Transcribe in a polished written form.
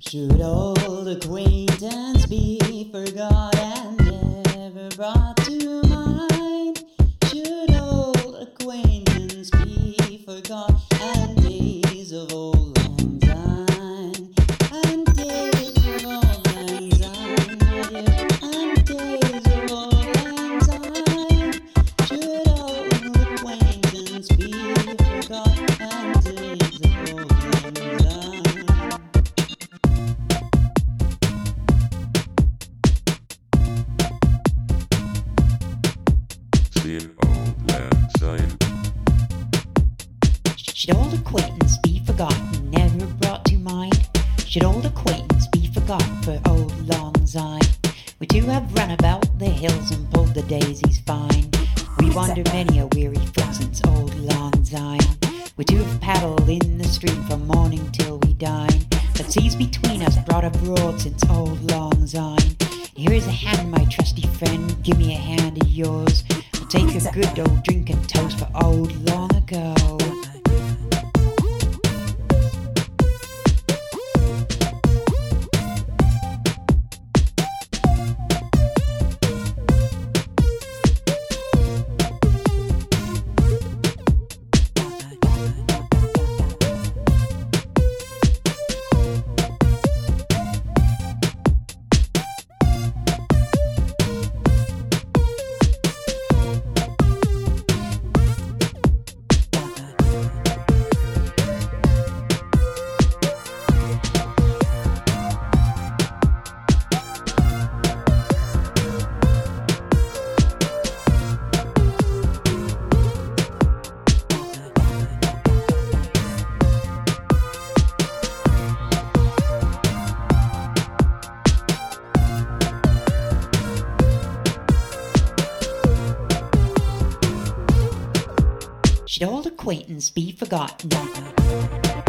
Should old acquaintance be forgot and never brought to mind? Should old acquaintance be forgot and days of old lang syne? And days of old lang syne, my dear, and days of old lang syne. Should old acquaintance be forgot and days of old lang syne? Old lang syne. Should old acquaintance be forgotten, never brought to mind? Should old acquaintance be forgot for old lang syne? We two have run about the hills and pulled the daisies fine. We wander many a weary foot since old lang syne. We two have paddled in the stream from morning till we dine. But seas between us brought abroad since old lang syne. Here is a hand, my trusty friend, give me a hand of yours. We'll take a good old drink and toast for old long ago. Should old acquaintance be forgotten?